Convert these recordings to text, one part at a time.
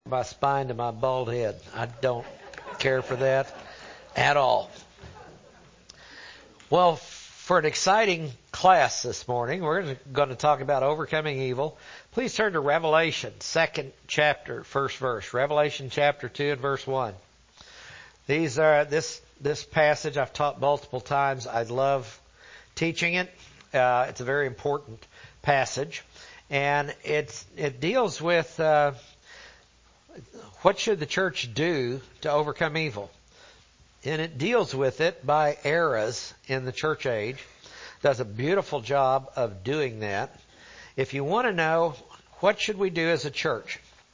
my spine to my bald head. I don't care for that at all. Well, for an exciting class this morning, we're going to talk about overcoming evil. Please turn to Revelation, 2nd chapter, 1st verse. Revelation chapter 2 and verse 1. These are this passage I've taught multiple times. I love teaching it. It's a very important passage, and it deals with what should the church do to overcome evil. And it deals with it by eras in the church age. Does a beautiful job of doing that. If you want to know what should we do as a church,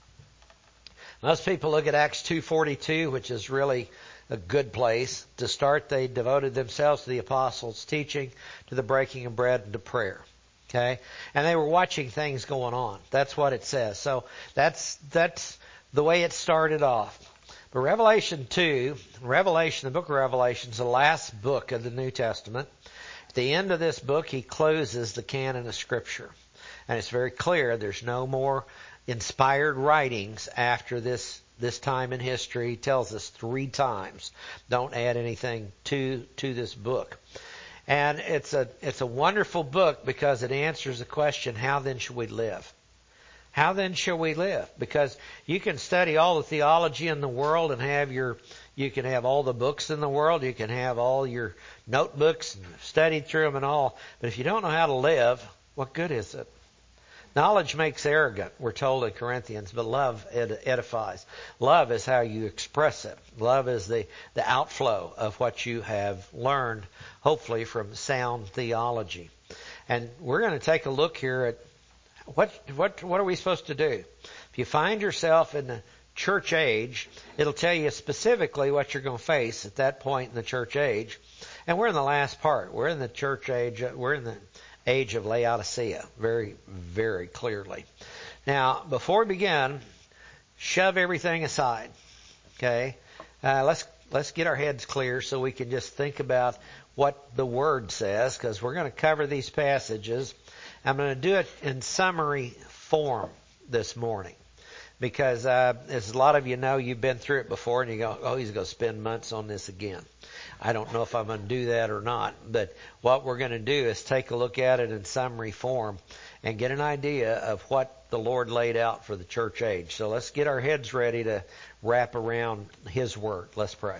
most people look at Acts 2:42, which is really a good place to start. They devoted themselves to the apostles' teaching, to the breaking of bread, and to prayer. Okay, and they were watching things going on. That's what it says. So that's the way it started off. But Revelation 2, the book of Revelation, is the last book of the New Testament. At the end of this book, he closes the canon of Scripture. And it's very clear there's no more inspired writings after this time in history. He tells us 3 times. Don't add anything to this book. And it's a wonderful book because it answers the question, how then should we live? How then shall we live? Because you can study all the theology in the world and you can have all the books in the world. You can have all your notebooks and studied through them and all. But if you don't know how to live, what good is it? Knowledge makes arrogant, we're told in Corinthians, but love edifies. Love is how you express it. Love is the outflow of what you have learned, hopefully from sound theology. And we're going to take a look here at what are we supposed to do? If you find yourself in the church age, it'll tell you specifically what you're going to face at that point in the church age. And we're in the last part. We're in the church age. We're in the age of Laodicea, very, very clearly. Now, before we begin, shove everything aside. Okay? Let's get our heads clear so we can just think about what the Word says, because we're going to cover these passages. I'm going to do it in summary form this morning because, as a lot of you know, you've been through it before and you go, oh, he's going to spend months on this again. I don't know if I'm going to do that or not, but what we're going to do is take a look at it in summary form and get an idea of what the Lord laid out for the church age. So let's get our heads ready to wrap around His Word. Let's pray.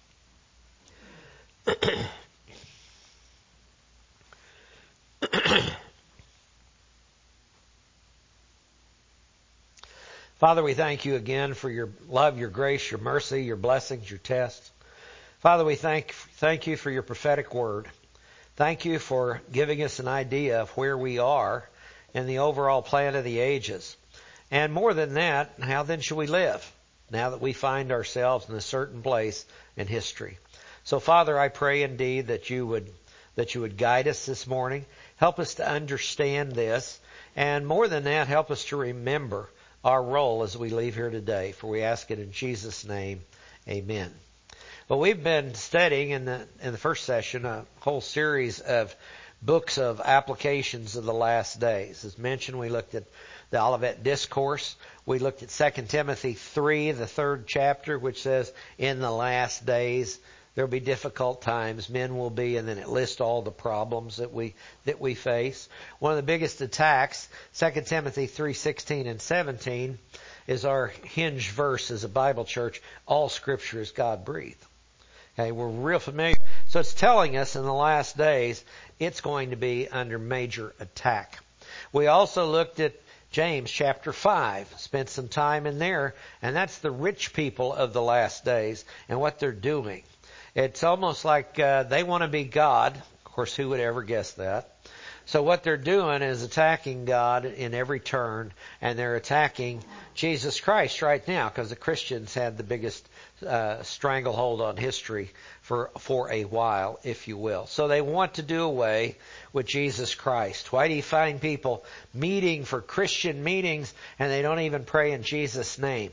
Father, we thank you again for your love, your grace, your mercy, your blessings, your tests. Father, we thank you for your prophetic word. Thank you for giving us an idea of where we are in the overall plan of the ages. And more than that, how then should we live now that we find ourselves in a certain place in history? So, Father, I pray indeed that you would guide us this morning. Help us to understand this. And more than that, help us to remember our role as we leave here today. For we ask it in Jesus' name. Amen. Well, we've been studying in the first session a whole series of books of applications of the last days. As mentioned, we looked at the Olivet Discourse. We looked at 2 Timothy 3, the 3rd chapter, which says, in the last days there'll be difficult times, men will be, and then it lists all the problems that we face. One of the biggest attacks, 2 Timothy 3:16 and 17, is our hinge verse as a Bible church. All Scripture is God-breathed. Okay, we're real familiar. So it's telling us in the last days it's going to be under major attack. We also looked at James chapter 5, spent some time in there, and that's the rich people of the last days and what they're doing. It's almost like they want to be God. Of course, who would ever guess that? So what they're doing is attacking God in every turn, and they're attacking Jesus Christ right now because the Christians had the biggest stranglehold on history for a while, if you will. So they want to do away with Jesus Christ. Why do you find people meeting for Christian meetings and they don't even pray in Jesus' name?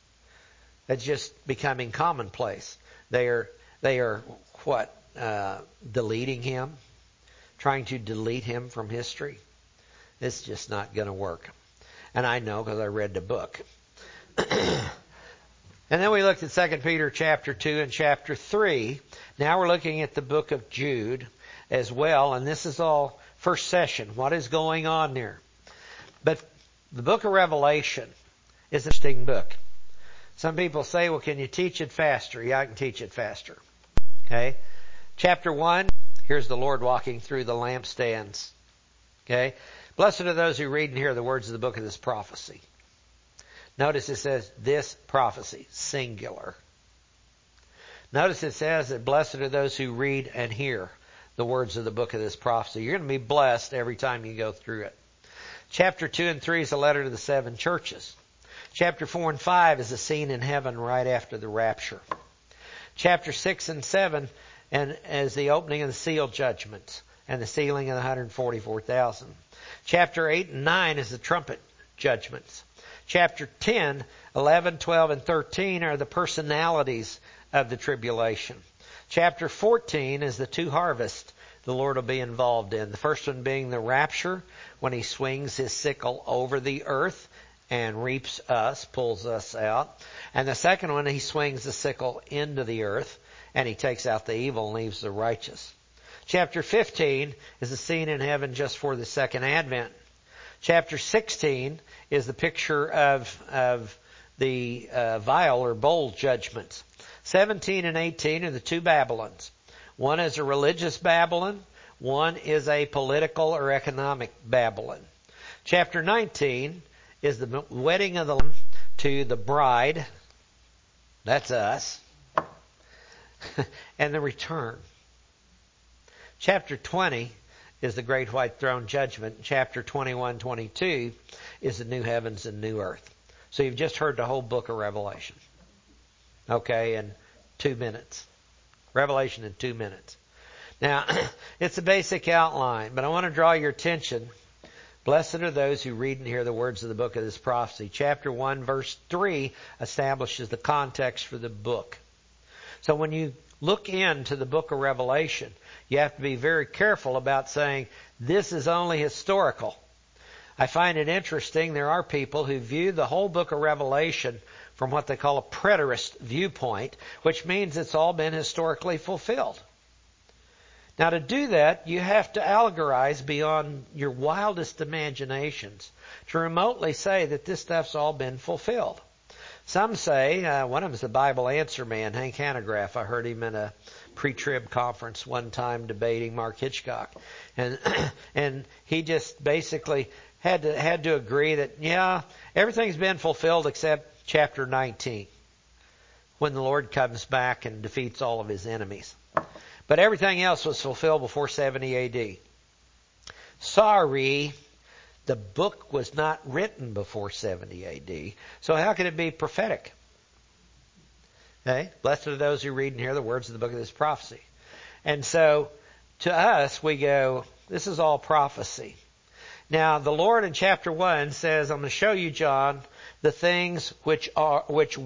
It's just becoming commonplace. They are what? Deleting Him? Trying to delete Him from history? It's just not going to work. And I know because I read the book. And then we looked at 2 Peter chapter 2 and chapter 3. Now we're looking at the book of Jude as well. And this is all first session. What is going on there? But the book of Revelation is an interesting book. Some people say, well, can you teach it faster? Yeah, I can teach it faster. Okay. Chapter 1, here's the Lord walking through the lampstands. Okay. Blessed are those who read and hear the words of the book of this prophecy. Notice it says this prophecy, singular. Notice it says that blessed are those who read and hear the words of the book of this prophecy. You're going to be blessed every time you go through it. Chapter 2 and 3 is a letter to the 7 churches. Chapter 4 and 5 is a scene in heaven right after the rapture. Chapter 6 and 7 and is the opening of the seal judgments and the sealing of the 144,000. Chapter 8 and 9 is the trumpet judgments. Chapter 10, 11, 12, and 13 are the personalities of the tribulation. Chapter 14 is the 2 harvests the Lord will be involved in. The first one being the rapture, when He swings His sickle over the earth and reaps us, pulls us out. And the second one, He swings the sickle into the earth and He takes out the evil and leaves the righteous. Chapter 15 is a scene in heaven just for the second advent. Chapter 16 is the picture of the vial or bowl judgments. 17 and 18 are the 2 Babylons. One is a religious Babylon. One is a political or economic Babylon. Chapter 19 is the wedding of the Lamb to the bride. That's us. And the return. Chapter 20 is the great white throne judgment. Chapter 21, 22 is the new heavens and new earth. So you've just heard the whole book of Revelation. Okay, in 2 minutes. Revelation in 2 minutes. Now, it's a basic outline, but I want to draw your attention. Blessed are those who read and hear the words of the book of this prophecy. Chapter 1, verse 3 establishes the context for the book. So when you look into the book of Revelation, you have to be very careful about saying, this is only historical. I find it interesting, there are people who view the whole book of Revelation from what they call a preterist viewpoint, which means it's all been historically fulfilled. Now to do that, you have to allegorize beyond your wildest imaginations to remotely say that this stuff's all been fulfilled. Some say, one of them is the Bible answer man, Hank Hanegraaff. I heard him in a pre-trib conference one time debating Mark Hitchcock. And he just basically had to agree that, yeah, everything's been fulfilled except chapter 19, when the Lord comes back and defeats all of His enemies. But everything else was fulfilled before 70 A.D. Sorry, the book was not written before 70 A.D., so how could it be prophetic? Okay? Blessed are those who read and hear the words of the book of this prophecy. And so, to us, we go, this is all prophecy. Now, the Lord in chapter 1 says, I'm going to show you, John, the things which are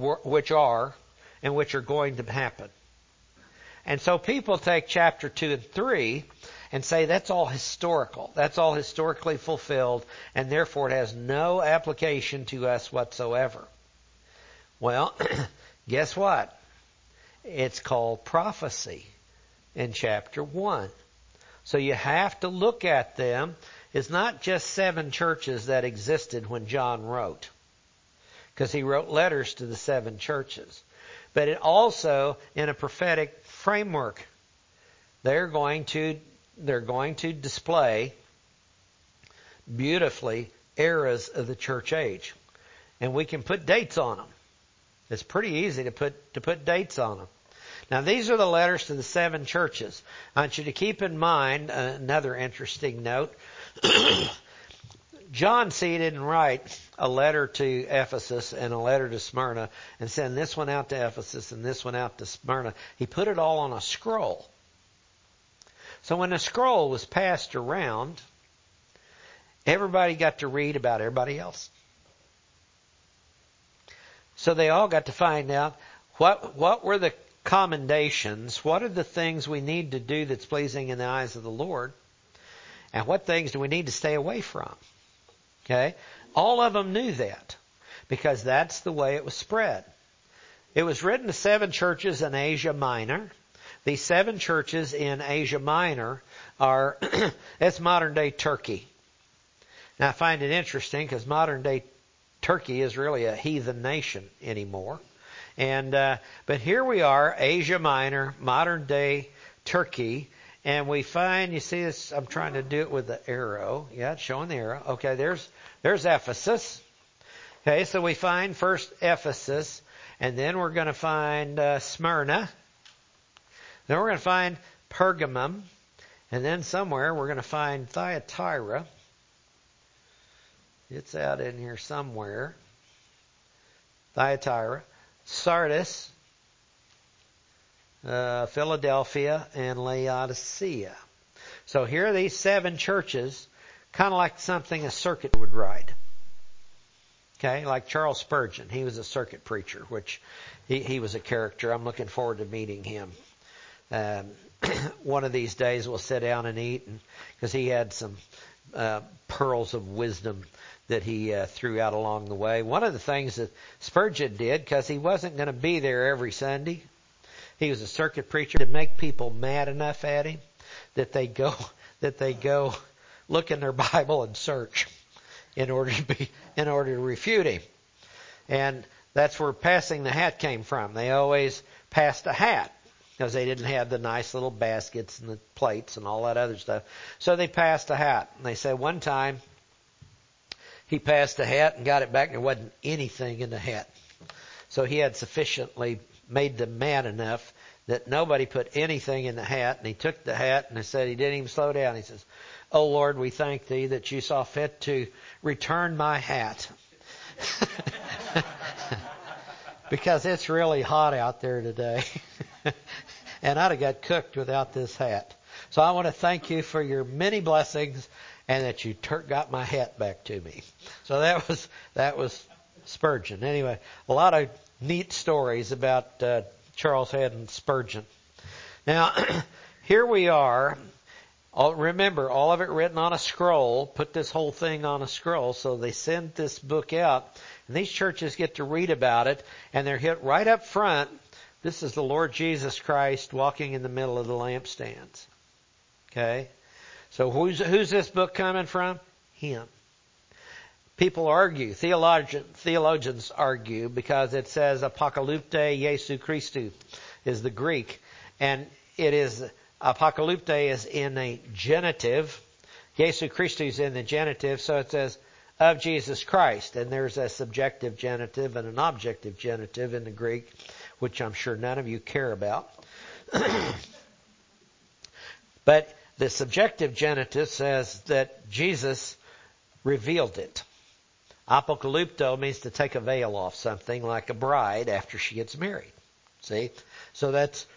and which are going to happen. And so people take chapter 2 and 3 and say that's all historical. That's all historically fulfilled, and therefore it has no application to us whatsoever. Well, guess what? It's called prophecy in chapter 1. So you have to look at them. It's not just 7 churches that existed when John wrote, because he wrote letters to the 7 churches. But it also, in a prophetic framework, they're going to display beautifully eras of the church age. And we can put dates on them. It's pretty easy to put dates on them. Now, these are the letters to the 7 churches. I want you to keep in mind another interesting note. John, see, didn't write a letter to Ephesus and a letter to Smyrna and send this one out to Ephesus and this one out to Smyrna. He put it all on a scroll. So when the scroll was passed around, everybody got to read about everybody else. So they all got to find out what were the commendations, what are the things we need to do that's pleasing in the eyes of the Lord, and what things do we need to stay away from. Okay? All of them knew that, because that's the way it was spread. It was written to 7 churches in Asia Minor. These 7 churches in Asia Minor are, it's modern day Turkey. Now I find it interesting because modern day Turkey is really a heathen nation anymore. And, but here we are, Asia Minor, modern day Turkey, and we find, you see this, I'm trying to do it with the arrow. Yeah, it's showing the arrow. Okay, there's Ephesus. Okay, so we find first Ephesus, and then we're going to find Smyrna. Then we're going to find Pergamum, and then somewhere we're going to find Thyatira. It's out in here somewhere. Thyatira, Sardis, Philadelphia, and Laodicea. So here are these 7 churches, kind of like something a circuit would ride. Okay, like Charles Spurgeon. He was a circuit preacher, which he was a character. I'm looking forward to meeting him. One of these days we'll sit down and eat, because he had some pearls of wisdom that he threw out along the way. One of the things that Spurgeon did, because he wasn't going to be there every Sunday, he was a circuit preacher, to make people mad enough at him that they go look in their Bible and search in order to refute him. And that's where passing the hat came from. They always passed a hat, because they didn't have the nice little baskets and the plates and all that other stuff. So they passed a hat. And they said one time he passed a hat and got it back, and there wasn't anything in the hat. So he had sufficiently made them mad enough that nobody put anything in the hat. And he took the hat, and he said, he didn't even slow down. He says, "Oh Lord, we thank thee that you saw fit to return my hat." Because it's really hot out there today. And I'd have got cooked without this hat. So I want to thank you for your many blessings, and that you got my hat back to me. So that was Spurgeon. Anyway, a lot of neat stories about Charles Haddon Spurgeon. Now, here we are. Remember, all of it written on a scroll. Put this whole thing on a scroll. So they send this book out, and these churches get to read about it, and they're hit right up front. This is the Lord Jesus Christ walking in the middle of the lampstands. Okay? So who's this book coming from? Him. People argue, theologians argue, because it says Apocalypte Jesu Christu is the Greek. And it is, Apocalypte is in a genitive. Jesu Christu is in the genitive, so it says of Jesus Christ. And there's a subjective genitive and an objective genitive in the Greek, which I'm sure none of you care about. But the subjective genitive says that Jesus revealed it. Apocalypto means to take a veil off something, like a bride after she gets married. See? So that's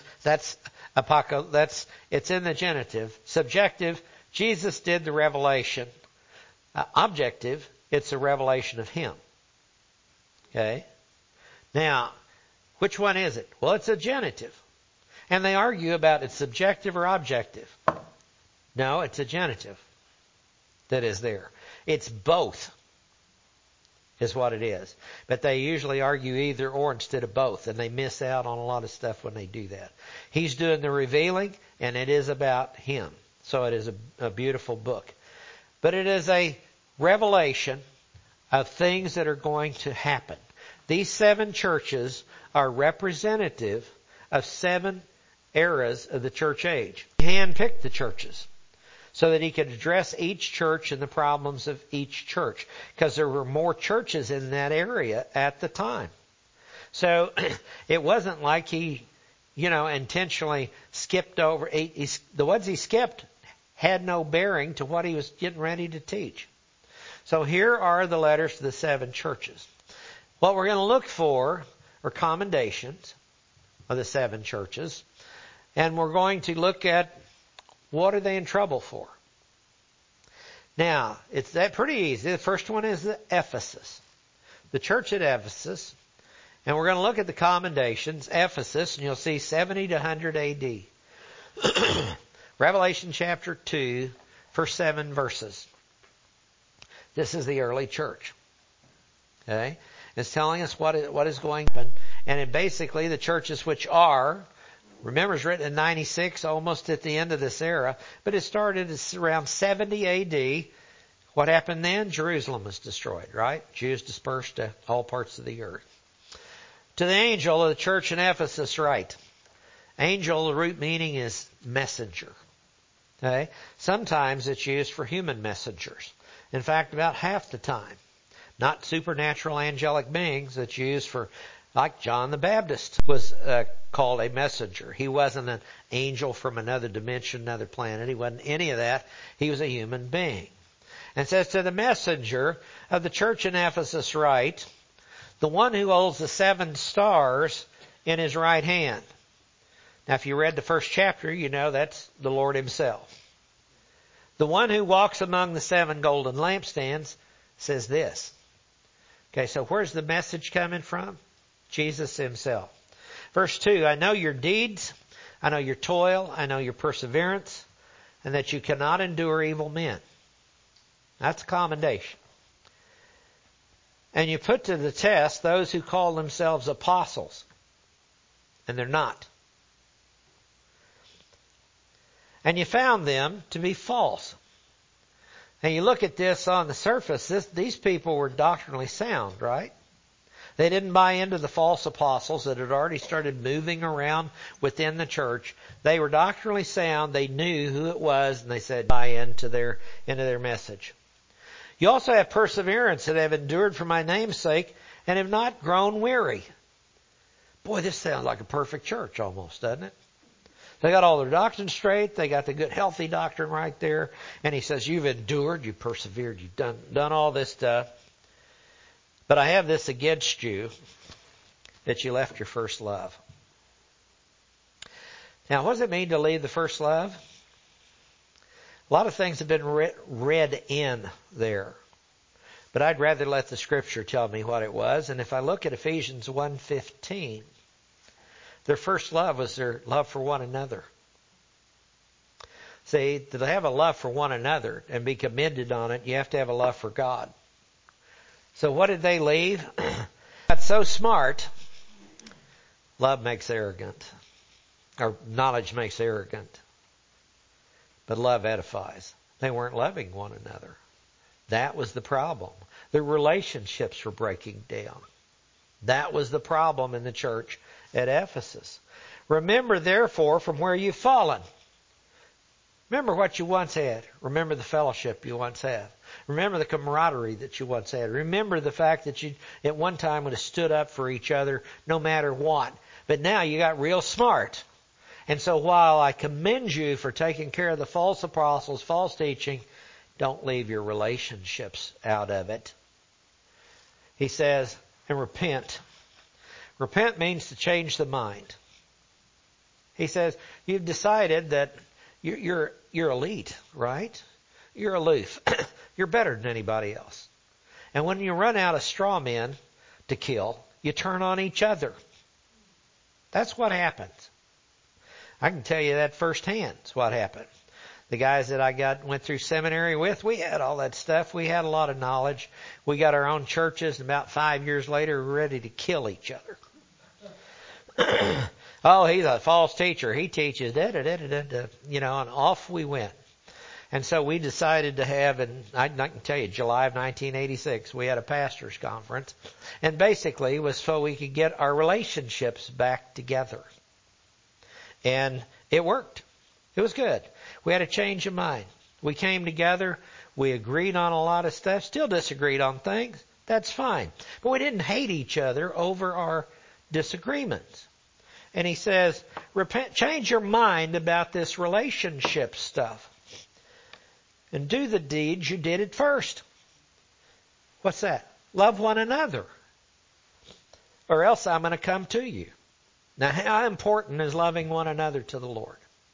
it's in the genitive. Subjective, Jesus did the revelation. Objective, it's a revelation of Him. Okay? Now, which one is it? Well, it's a genitive. And they argue about it's subjective or objective. No, it's a genitive that is there. It's both, is what it is. But they usually argue either or instead of both, and they miss out on a lot of stuff when they do that. He's doing the revealing, and it is about Him. So it is a beautiful book. But it is a revelation of things that are going to happen. These 7 churches are representative of 7 eras of the church age. He handpicked the churches so that he could address each church and the problems of each church, because there were more churches in that area at the time. So it wasn't like he, intentionally skipped over. The ones he skipped had no bearing to what he was getting ready to teach. So here are the letters to the 7 churches. What we're going to look for are commendations of the 7 churches. And we're going to look at what are they in trouble for. Now, it's that pretty easy. The first one is Ephesus. The church at Ephesus. And we're going to look at the commendations. Ephesus, and you'll see 70 to 100 AD. Revelation chapter 2, first 7 verses. This is the early church. Okay? It's telling us what is going to happen. And basically the churches which are, remember it's written in 96, almost at the end of this era, but it started around 70 AD. What happened then? Jerusalem was destroyed, right? Jews dispersed to all parts of the earth. To the angel of the church in Ephesus write. Angel, the root meaning is messenger. Okay? Sometimes it's used for human messengers. In fact, about half the time. Not supernatural angelic beings. It's used for, like John the Baptist was called a messenger. He wasn't an angel from another dimension, another planet. He wasn't any of that. He was a human being. And says, to the messenger of the church in Ephesus write, the one who holds the 7 stars in his right hand. Now, if you read the first chapter, you know that's the Lord himself. The one who walks among the 7 golden lampstands says this. Okay, so where's the message coming from? Jesus himself. Verse 2, I know your deeds, I know your toil, I know your perseverance, and that you cannot endure evil men. That's a commendation. And you put to the test those who call themselves apostles, and they're not. And you found them to be false. And you look at this on the surface, these people were doctrinally sound, right? They didn't buy into the false apostles that had already started moving around within the church. They were doctrinally sound. They knew who it was, and they said buy into their message. You also have perseverance that have endured for my name's sake and have not grown weary. Boy, this sounds like a perfect church almost, doesn't it? They got all their doctrine straight. They got the good, healthy doctrine right there. And he says, you've endured, you've persevered, you've done all this stuff. But I have this against you, that you left your first love. Now, what does it mean to leave the first love? A lot of things have been read in there. But I'd rather let the Scripture tell me what it was. And if I look at Ephesians 1:15, their first love was their love for one another. See, to have a love for one another and be commended on it, you have to have a love for God. So what did they leave? Got so smart, love makes arrogant. Or knowledge makes arrogant. But love edifies. They weren't loving one another. That was the problem. Their relationships were breaking down. That was the problem in the church at Ephesus. Remember, therefore, from where you've fallen. Remember what you once had. Remember the fellowship you once had. Remember the camaraderie that you once had. Remember the fact that you at one time would have stood up for each other no matter what. But now you got real smart. And so while I commend you for taking care of the false apostles, false teaching, don't leave your relationships out of it. He says, and repent. Repent means to change the mind. He says, you've decided that you're elite, right? You're aloof. You're better than anybody else. And when you run out of straw men to kill, you turn on each other. That's what happens. I can tell you that firsthand. It's what happened. The guys that I went through seminary with, we had all that stuff. We had a lot of knowledge. We got our own churches, and about 5 years later, we were ready to kill each other. Oh, he's a false teacher. He teaches and off we went. And so we decided to have, and I can tell you, July of 1986, we had a pastors' conference. And basically it was so we could get our relationships back together. And it worked. It was good. We had a change of mind. We came together. We agreed on a lot of stuff. Still disagreed on things. That's fine. But we didn't hate each other over our disagreements. And he says, repent, change your mind about this relationship stuff. And do the deeds you did at first. What's that? Love one another. Or else I'm going to come to you. Now, how important is loving one another to the Lord?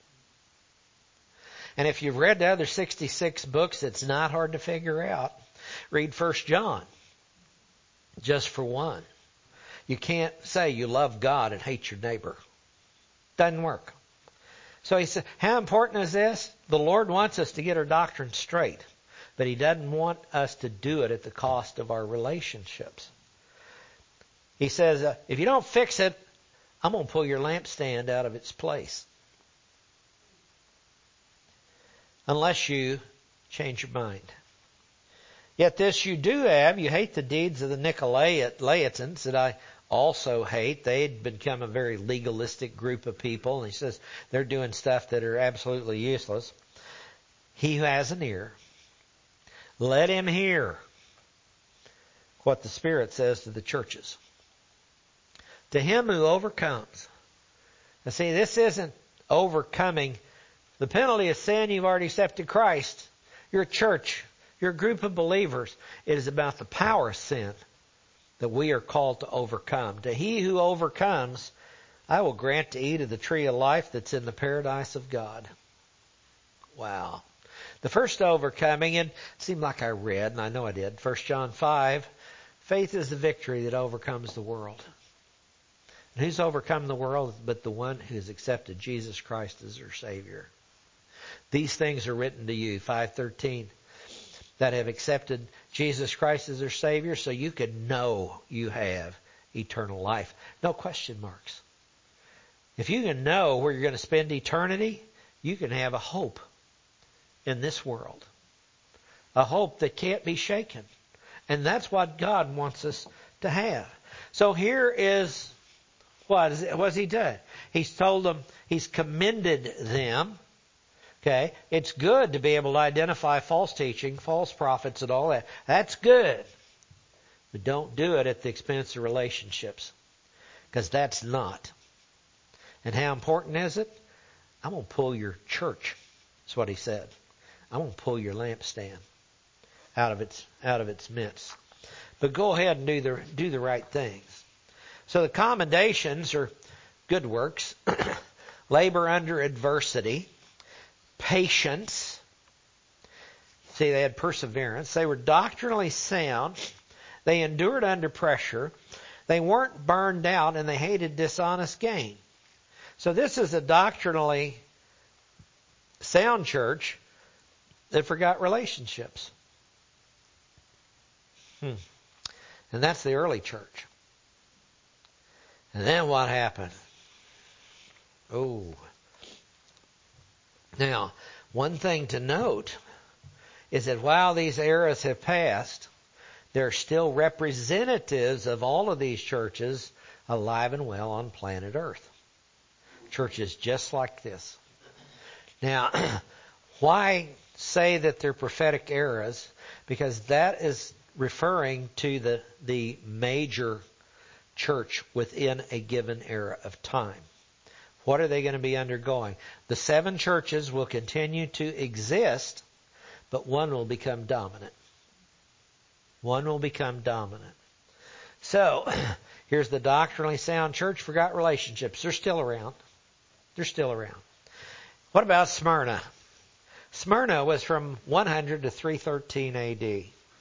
And if you've read the other 66 books, it's not hard to figure out. Read 1 John. Just for one. You can't say you love God and hate your neighbor. Doesn't work. So he said, how important is this? The Lord wants us to get our doctrine straight. But He doesn't want us to do it at the cost of our relationships. He says, if you don't fix it, I'm going to pull your lampstand out of its place. Unless you change your mind. Yet this you do have, you hate the deeds of the Nicolaitans that I also hate. They had become a very legalistic group of people. And he says they're doing stuff that are absolutely useless. He who has an ear, let him hear what the Spirit says to the churches. To him who overcomes. Now see, this isn't overcoming the penalty of sin. You've already accepted Christ. You're a church. You're a group of believers. It is about the power of sin that we are called to overcome. To he who overcomes, I will grant to eat of the tree of life that's in the paradise of God. Wow. The first overcoming, and it seemed like I read, and I know I did, 1 John 5, faith is the victory that overcomes the world. And who's overcome the world but the one who's accepted Jesus Christ as their Savior? These things are written to you, 5:13, that have accepted Jesus Christ as their Savior so you can know you have eternal life. No question marks. If you can know where you're going to spend eternity, you can have a hope in this world. A hope that can't be shaken. And that's what God wants us to have. So here is what's he done? He's told them, he's commended them. Okay, it's good to be able to identify false teaching, false prophets and all that. That's good. But don't do it at the expense of relationships. Because that's not. And how important is it? I'm going to pull your church. That's what he said. I'm going to pull your lampstand out of its midst. But go ahead and do the right things. So the commendations are good works, labor under adversity, patience. See, they had perseverance. They were doctrinally sound. They endured under pressure. They weren't burned out, and they hated dishonest gain. So this is a doctrinally sound church that forgot relationships. And that's the early church. And then what happened? Oh. Now, one thing to note is that while these eras have passed, there are still representatives of all of these churches alive and well on planet Earth. Churches just like this. Now, why say that they're prophetic eras? Because that is referring to the major church within a given era of time. What are they going to be undergoing? The 7 churches will continue to exist, but one will become dominant. One will become dominant. So, here's the doctrinally sound church, forgot relationships. They're still around. They're still around. What about Smyrna? Smyrna was from 100 to 313 AD.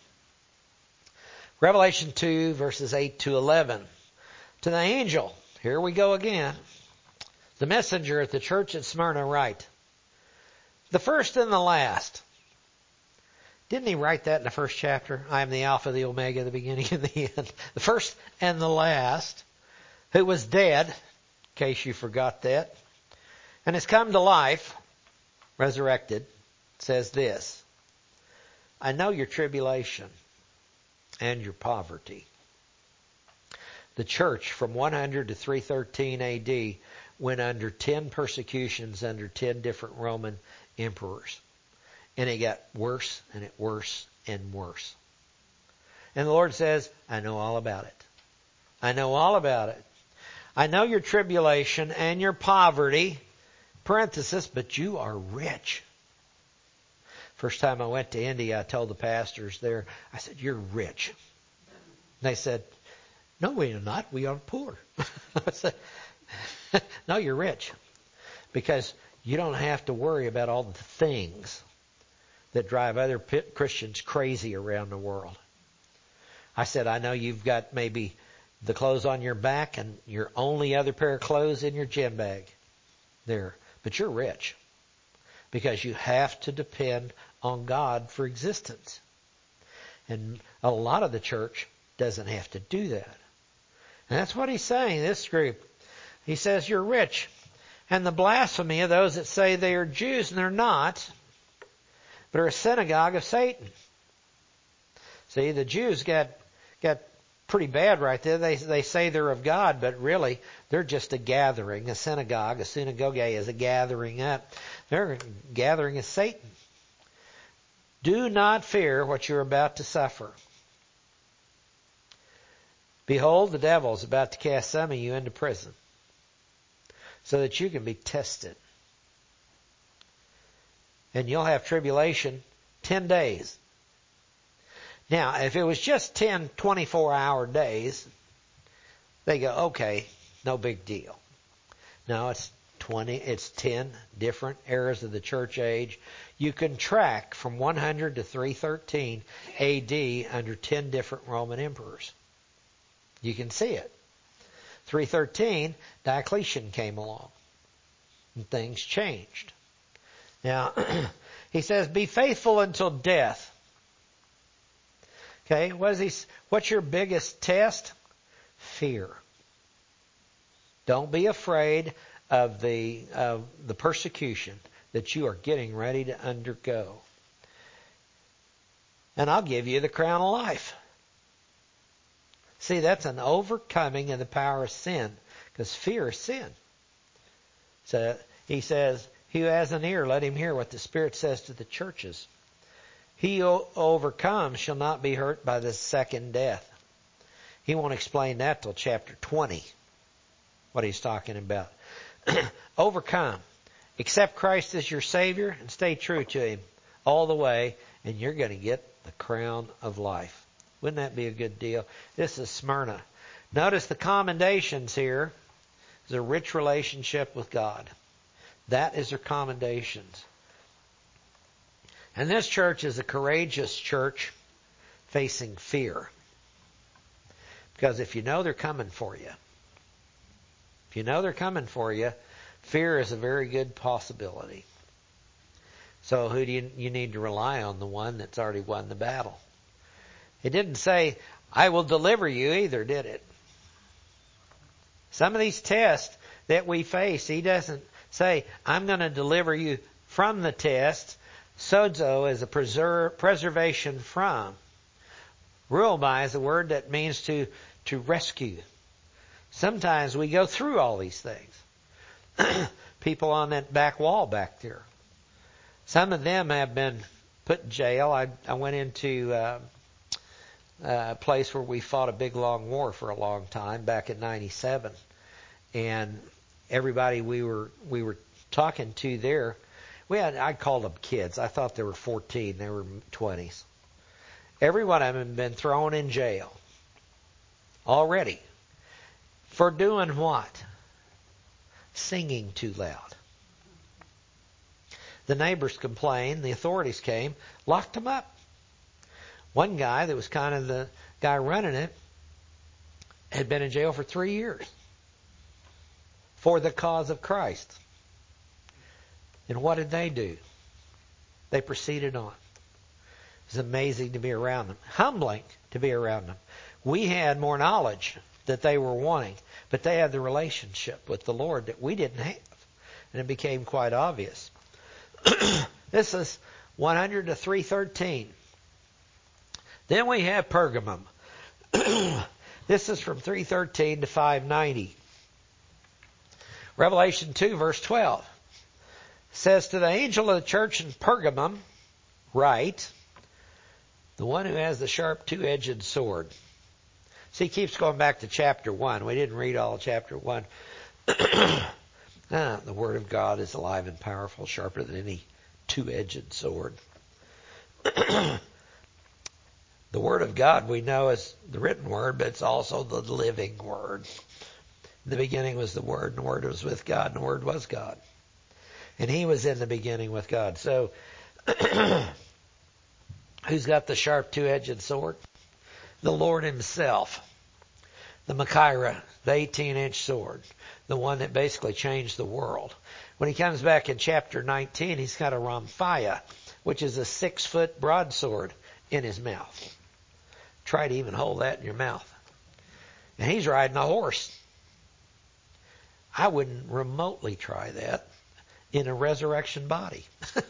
Revelation 2, verses 8 to 11. To the angel, here we go again. The messenger at the church at Smyrna write, the first and the last. Didn't he write that in the first chapter? I am the Alpha, the Omega, the beginning and the end. The first and the last, who was dead, in case you forgot that, and has come to life, resurrected, says this, I know your tribulation and your poverty. The church from 100 to 313 AD went under 10 persecutions under 10 different Roman emperors. And it got worse and worse and worse. And the Lord says, I know all about it. I know all about it. I know your tribulation and your poverty, parenthesis, but you are rich. First time I went to India, I told the pastors there, I said, you're rich. And they said, no, we are not. We are poor. I said, no, you're rich. Because you don't have to worry about all the things that drive other Christians crazy around the world. I said, I know you've got maybe the clothes on your back and your only other pair of clothes in your gym bag there. But you're rich. Because you have to depend on God for existence. And a lot of the church doesn't have to do that. And that's what he's saying, this group. He says, you're rich. And the blasphemy of those that say they are Jews and they're not, but are a synagogue of Satan. See, the Jews got pretty bad right there. They say they're of God, but really they're just a gathering. A synagogue, a synagogue is a gathering up. They're gathering as Satan. Do not fear what you're about to suffer. Behold, the devil is about to cast some of you into prison, so that you can be tested. And you'll have tribulation 10 days. Now, if it was just 10 24-hour days, they go, okay, no big deal. No, it's 10 different eras of the church age. You can track from 100 to 313 AD under 10 different Roman emperors. You can see it. 313, Diocletian came along. And things changed. Now, he says, be faithful until death. Okay, what's your biggest test? Fear. Don't be afraid of the persecution that you are getting ready to undergo. And I'll give you the crown of life. See, that's an overcoming of the power of sin, because fear is sin. So he says, he who has an ear, let him hear what the Spirit says to the churches. He who overcomes shall not be hurt by the second death. He won't explain that till chapter 20, what he's talking about. Overcome. Accept Christ as your Savior and stay true to Him all the way, and you're going to get the crown of life. Wouldn't that be a good deal? This is Smyrna. Notice the commendations here. It's a rich relationship with God. That is their commendations. And this church is a courageous church facing fear. Because if you know they're coming for you, fear is a very good possibility. So who do you need to rely on? The one that's already won the battle. It didn't say, I will deliver you either, did it? Some of these tests that we face, he doesn't say, I'm going to deliver you from the test. Sozo is a preservation from. Ruomai is a word that means to rescue. Sometimes we go through all these things. People on that back wall back there. Some of them have been put in jail. I went into a place where we fought a big long war for a long time back in 97. And everybody we were talking to there, I called them kids. I thought they were 14. They were 20s. Every one of them had been thrown in jail already. For doing what? Singing too loud. The neighbors complained. The authorities came, locked them up. One guy that was kind of the guy running it had been in jail for 3 years for the cause of Christ. And what did they do? They proceeded on. It was amazing to be around them. Humbling to be around them. We had more knowledge that they were wanting, but they had the relationship with the Lord that we didn't have. And it became quite obvious. This is 100 to 313. Then we have Pergamum. This is from 313 to 590. Revelation 2 verse 12 says, to the angel of the church in Pergamum, write, the one who has the sharp two-edged sword. See, he keeps going back to chapter 1. We didn't read all of chapter 1. The Word of God is alive and powerful, sharper than any two-edged sword. The Word of God we know is the written Word, but it's also the living Word. In the beginning was the Word, and the Word was with God, and the Word was God. And He was in the beginning with God. So, who's got the sharp two-edged sword? The Lord Himself. The Machaira, the 18-inch sword. The one that basically changed the world. When He comes back in chapter 19, He's got a Ramphia, which is a 6-foot broadsword in His mouth. Try to even hold that in your mouth. And he's riding a horse. I wouldn't remotely try that in a resurrection body.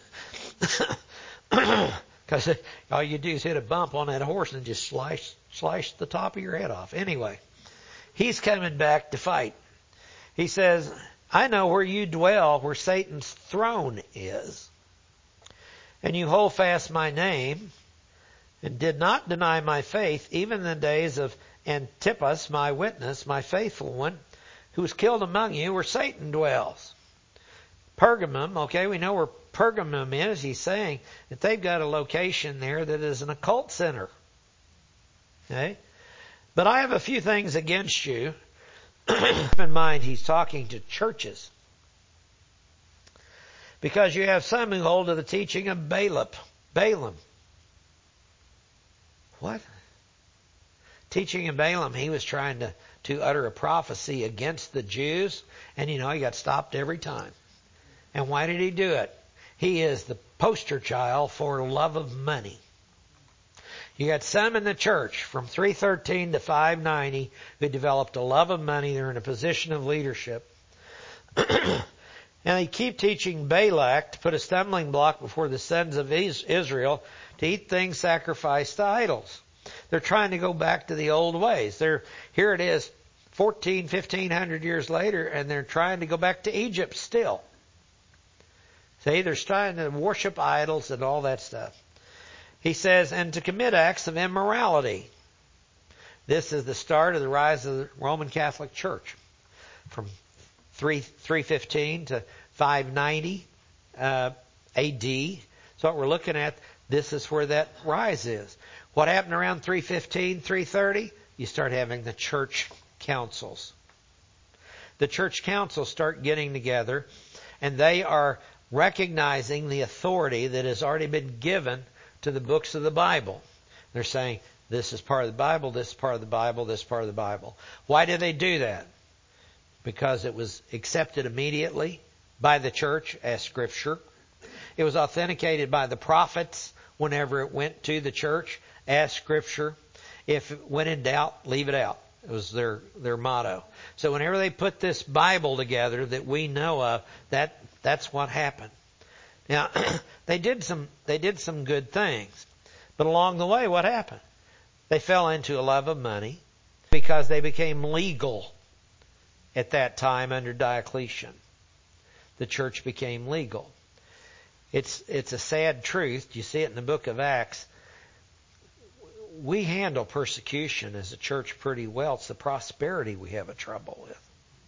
Because all you do is hit a bump on that horse and just slice the top of your head off. Anyway, he's coming back to fight. He says, I know where you dwell, where Satan's throne is. And you hold fast my name and did not deny my faith, even in the days of Antipas, my witness, my faithful one, who was killed among you, where Satan dwells. Pergamum, okay, we know where Pergamum is. He's saying that they've got a location there that is an occult center. Okay? But I have a few things against you. Keep in mind, he's talking to churches. Because you have some who hold to the teaching of Balaam. What? Teaching of Balaam, he was trying to utter a prophecy against the Jews, and he got stopped every time. And why did he do it? He is the poster child for love of money. You got some in the church from 313 to 590 who developed a love of money. They're in a position of leadership. And they keep teaching Balak to put a stumbling block before the sons of Israel to eat things sacrificed to idols. They're trying to go back to the old ways. Here it is, 1,500 years later, and they're trying to go back to Egypt still. See, they're trying to worship idols and all that stuff. He says, and to commit acts of immorality. This is the start of the rise of the Roman Catholic Church. From 315 to 590 A.D. So what we're looking at, this is where that rise is. What happened around 315, 330? You start having the church councils. The church councils start getting together, and they are recognizing the authority that has already been given to the books of the Bible. They're saying, this is part of the Bible, this is part of the Bible, this is part of the Bible. Why did they do that? Because it was accepted immediately by the church as Scripture. It was authenticated by the prophets whenever it went to the church as Scripture. If when in doubt, leave it out. It was their motto. So whenever they put this Bible together that we know of, that's what happened. Now, they did some good things. But along the way, what happened? They fell into a love of money because they became legal at that time under Diocletian. The church became legal. It's a sad truth. You see it in the book of Acts. We handle persecution as a church pretty well. It's the prosperity we have a trouble with.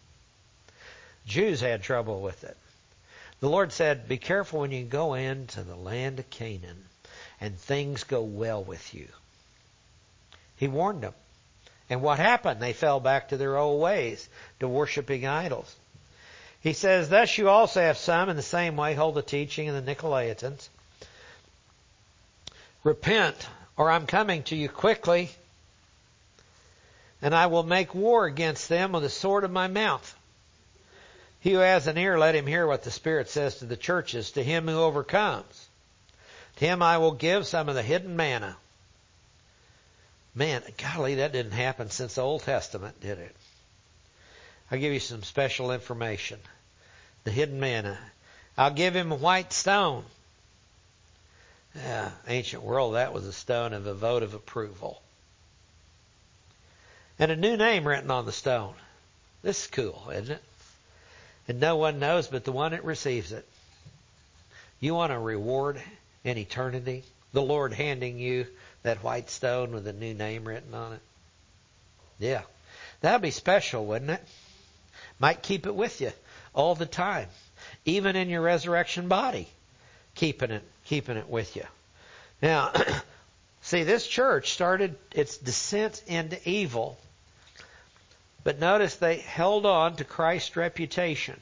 Jews had trouble with it. The Lord said, be careful when you go into the land of Canaan and things go well with you. He warned them. And what happened? They fell back to their old ways, to worshiping idols. He says, thus you also have some in the same way hold the teaching of the Nicolaitans. Repent, or I'm coming to you quickly, and I will make war against them with the sword of my mouth. He who has an ear, let him hear what the Spirit says to the churches. To him who overcomes, to him I will give some of the hidden manna. Man, golly, that didn't happen since the Old Testament, did it? I'll give you some special information. The hidden manna. I'll give him a white stone. Ancient world, that was a stone of a vote of approval. And a new name written on the stone. This is cool, isn't it? And no one knows but the one that receives it. You want a reward in eternity? The Lord handing you that white stone with a new name written on it? Yeah. That'd be special, wouldn't it? Might keep it with you all the time. Even in your resurrection body. Keeping it with you. Now, see, this church started its descent into evil. But notice they held on to Christ's reputation.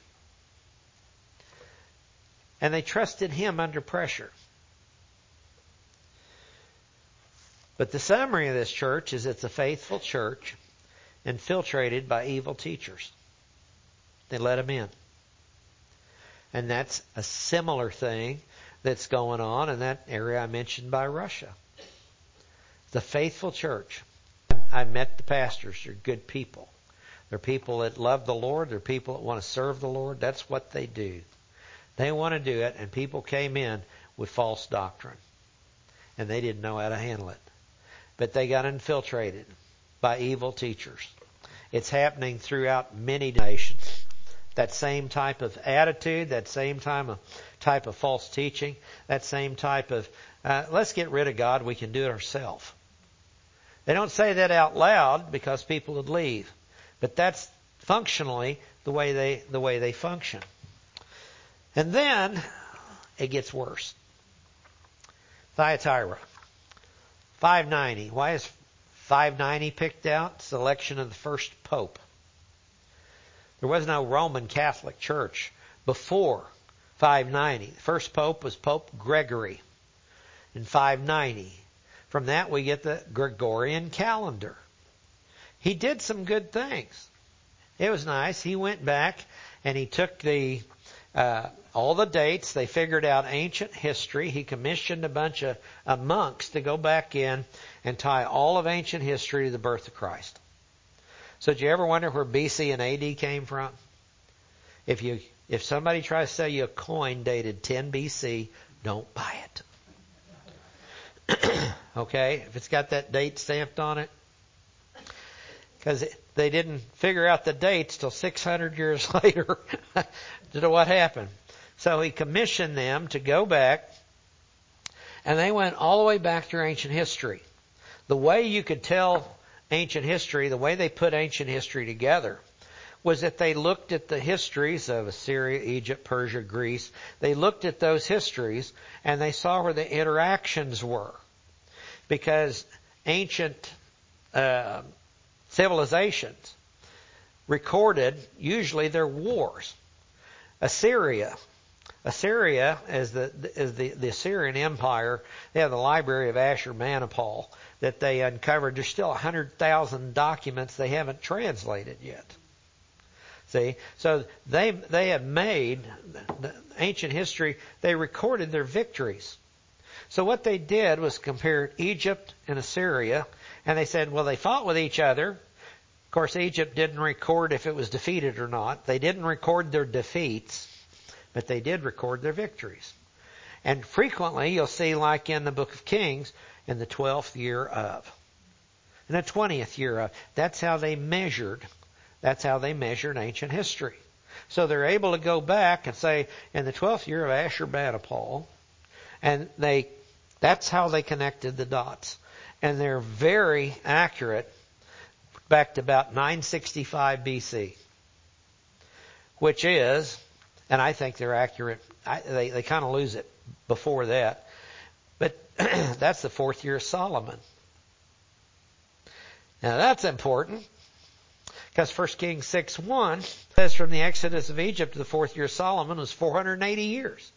And they trusted Him under pressure. But the summary of this church is it's a faithful church infiltrated by evil teachers. They let them in. And that's a similar thing that's going on in that area I mentioned by Russia. The faithful church. I met the pastors. They're good people. They're people that love the Lord. They're people that want to serve the Lord. That's what they do. They want to do it, and people came in with false doctrine, and they didn't know how to handle it. But they got infiltrated by evil teachers. It's happening throughout many nations. That same type of attitude, that same type of false teaching, that same type of, let's get rid of God, we can do it ourselves. They don't say that out loud because people would leave. But that's functionally the way they function. And then it gets worse. Thyatira. 590. Why is 590 picked out? It's the election of the first pope. There was no Roman Catholic Church before 590. The first pope was Pope Gregory in 590. From that we get the Gregorian calendar. He did some good things. It was nice. He went back and he took all the dates. They figured out ancient history. He commissioned a bunch of monks to go back in and tie all of ancient history to the birth of Christ. So did you ever wonder where BC and AD came from? If somebody tries to sell you a coin dated 10 BC, don't buy it. Okay? If it's got that date stamped on it. Because they didn't figure out the dates till 600 years later to what happened. So he commissioned them to go back, and they went all the way back through ancient history. The way you could tell ancient history, the way they put ancient history together, was that they looked at the histories of Assyria, Egypt, Persia, Greece. They looked at those histories, and they saw where the interactions were. Because ancient civilizations recorded usually their wars. Assyria is the Assyrian Empire. They have the Library of Ashurbanipal that they uncovered. There's still 100,000 documents they haven't translated yet. See, so they have made the ancient history. They recorded their victories. So what they did was compare Egypt and Assyria, and they said, well, they fought with each other. Of course, Egypt didn't record if it was defeated or not. They didn't record their defeats, but they did record their victories. And frequently, you'll see, like in the book of Kings, in the 12th year of, in the 20th year of. That's how they measured. That's how they measured ancient history. So they're able to go back and say, in the 12th year of Ashurbanipal, and that's how they connected the dots. And they're very accurate back to about 965 BC. Which is, and I think they're accurate, they kind of lose it before that. But that's the 4th year of Solomon. Now that's important. Because 1 Kings 6:1 says from the exodus of Egypt to the 4th year of Solomon was 480 years.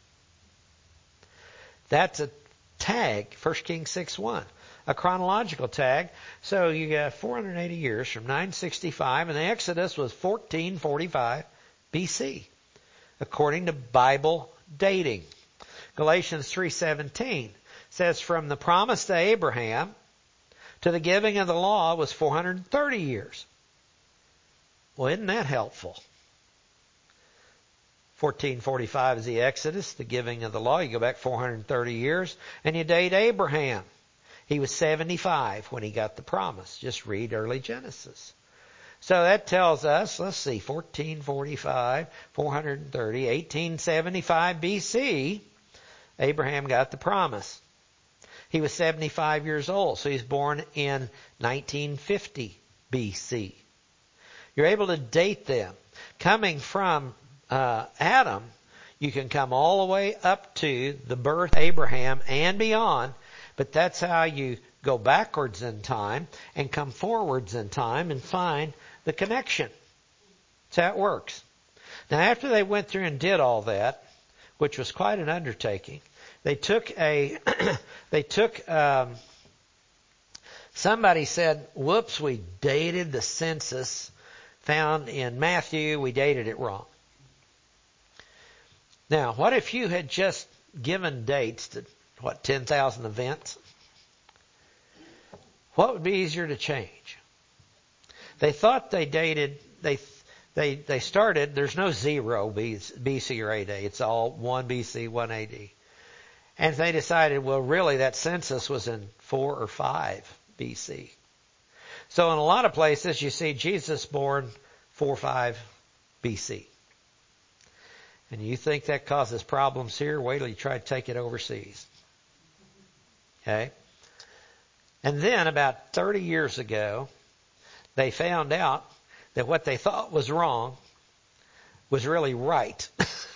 That's a tag, 1 Kings 6:1, a chronological tag. So you got 480 years from 965, and the Exodus was 1445 BC, according to Bible dating. Galatians 3:17 says from the promise to Abraham to the giving of the law was 430 years. Well, isn't that helpful? 1445 is the Exodus, the giving of the law. You go back 430 years, and you date Abraham. He was 75 when he got the promise. Just read early Genesis. So that tells us, let's see, 1445, 430, 1875 BC, Abraham got the promise. He was 75 years old, so he's born in 1950 BC. You're able to date them. Coming from Adam, you can come all the way up to the birth of Abraham and beyond, but that's how you go backwards in time and come forwards in time and find the connection. That's how it works. Now, after they went through and did all that, which was quite an undertaking, they took somebody said, whoops, we dated the census found in Matthew, we dated it wrong. Now, what if you had just given dates to, 10,000 events? What would be easier to change? They thought they dated, they started, there's no 0 BC or AD. It's all 1 BC, 1 AD. And they decided, well, really that census was in 4 or 5 BC. So in a lot of places you see Jesus born 4 or 5 BC. And you think that causes problems here? Wait till you try to take it overseas. Okay? And then about 30 years ago, they found out that what they thought was wrong was really right.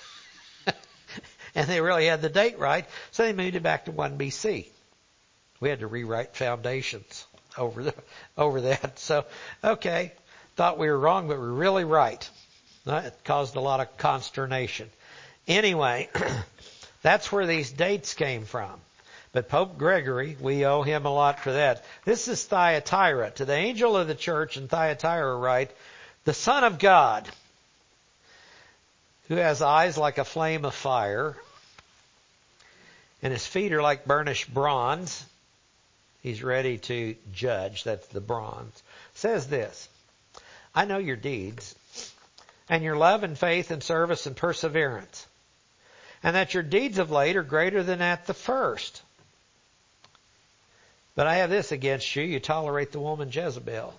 And they really had the date right, so they moved it back to 1 BC. We had to rewrite foundations over that. So, okay, thought we were wrong, but we're really right. It caused a lot of consternation. Anyway, that's where these dates came from. But Pope Gregory, we owe him a lot for that. This is Thyatira. To the angel of the church in Thyatira write, the Son of God, who has eyes like a flame of fire, and his feet are like burnished bronze. He's ready to judge. That's the bronze. Says this, I know your deeds, and your love and faith and service and perseverance, and that your deeds of late are greater than at the first. But I have this against you, you tolerate the woman Jezebel,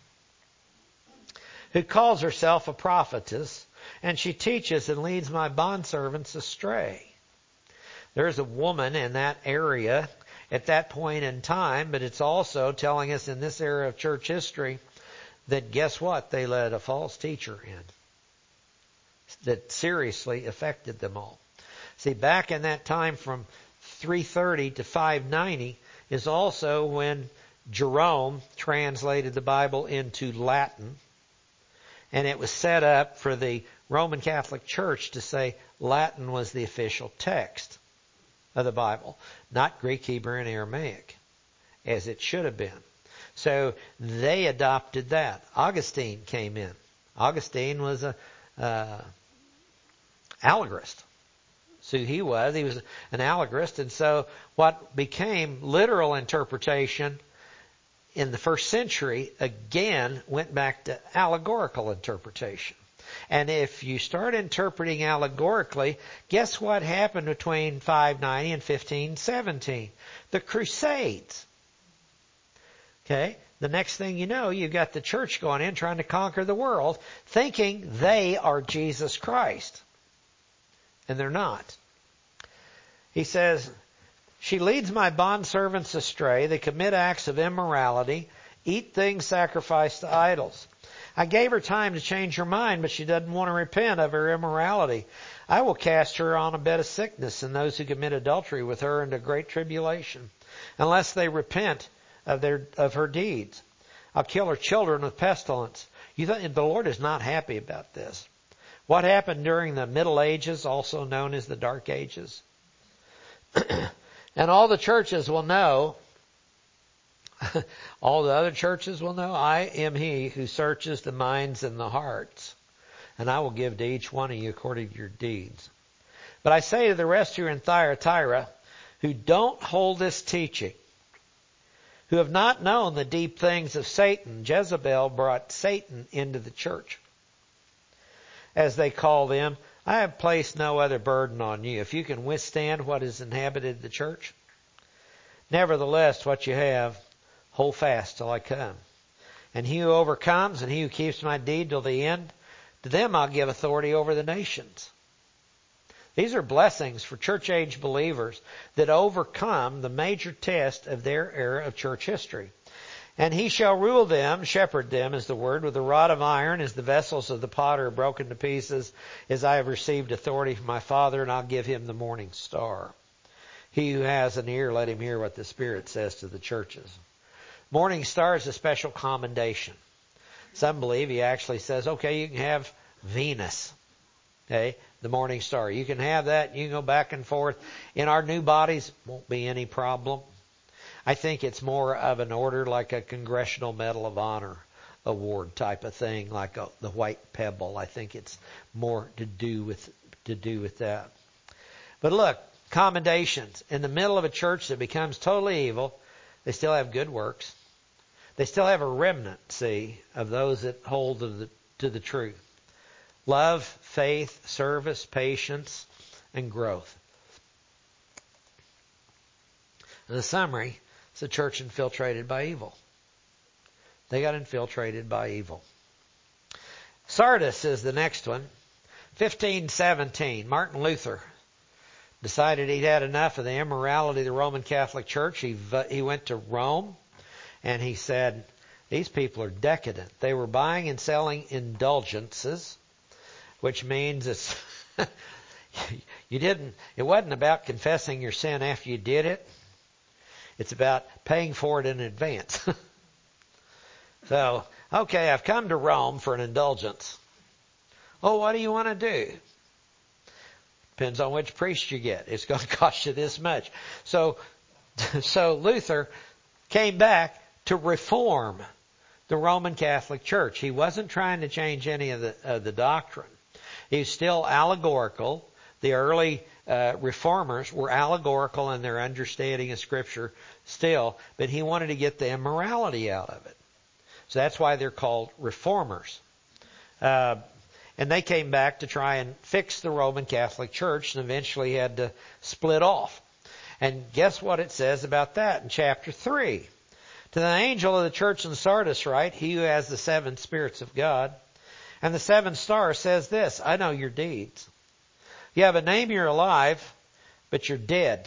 who calls herself a prophetess, and she teaches and leads my bondservants astray. There's a woman in that area at that point in time, but it's also telling us in this era of church history that guess what? They let a false teacher in that seriously affected them all. See, back in that time from 330 to 590 is also when Jerome translated the Bible into Latin. And it was set up for the Roman Catholic Church to say Latin was the official text of the Bible, not Greek, Hebrew, and Aramaic, as it should have been. So they adopted that. Augustine came in. Augustine was a allegorist. So he was an allegorist, and so what became literal interpretation in the first century again went back to allegorical interpretation. And if you start interpreting allegorically, guess what happened between 590 and 1517? The Crusades. Okay? The next thing you know, you've got the church going in trying to conquer the world, thinking they are Jesus Christ. And they're not. He says, she leads my bondservants astray. They commit acts of immorality, eat things sacrificed to idols. I gave her time to change her mind, but she doesn't want to repent of her immorality. I will cast her on a bed of sickness and those who commit adultery with her into great tribulation, unless they repent of her deeds. I'll kill her children with pestilence. You think the Lord is not happy about this. What happened during the Middle Ages, also known as the Dark Ages? And all the churches will know, all the other churches will know, I am he who searches the minds and the hearts, and I will give to each one of you according to your deeds. But I say to the rest who are in Thyatira, who don't hold this teaching, who have not known the deep things of Satan, Jezebel brought Satan into the church, as they call them. I have placed no other burden on you. If you can withstand what has inhabited the church, nevertheless, what you have, hold fast till I come. And he who overcomes and he who keeps my deed till the end, to them I'll give authority over the nations. These are blessings for church age believers that overcome the major test of their era of church history. And he shall rule them, shepherd them is the word, with a rod of iron, as the vessels of the potter are broken to pieces, as I have received authority from my Father, and I'll give him the morning star. He who has an ear, let him hear what the Spirit says to the churches. Morning star is a special commendation. Some believe he actually says, okay, you can have Venus, okay, the morning star. You can have that. You can go back and forth. In our new bodies, won't be any problem. I think it's more of an order like a Congressional Medal of Honor award type of thing, like the White Pebble. I think it's more to do with that. But look, commendations. In the middle of a church that becomes totally evil, they still have good works. They still have a remnant, see, of those that hold to the truth. Love, faith, service, patience, and growth. In the summary, it's a church infiltrated by evil. They got infiltrated by evil. Sardis is the next one. 1517, Martin Luther decided he'd had enough of the immorality of the Roman Catholic Church. He went to Rome and he said, these people are decadent. They were buying and selling indulgences, which means it wasn't about confessing your sin after you did it. It's about paying for it in advance. So, okay, I've come to Rome for an indulgence. Oh, what do you want to do? Depends on which priest you get. It's going to cost you this much. So Luther came back to reform the Roman Catholic Church. He wasn't trying to change any of the doctrine. He's still allegorical. The early reformers were allegorical in their understanding of Scripture still, but he wanted to get the immorality out of it. So that's why they're called reformers. And they came back to try and fix the Roman Catholic Church and eventually had to split off. And guess what it says about that in chapter 3? To the angel of the church in Sardis write, he who has the 7 spirits of God and the 7 stars says this, I know your deeds. You have a name, you're alive, but you're dead.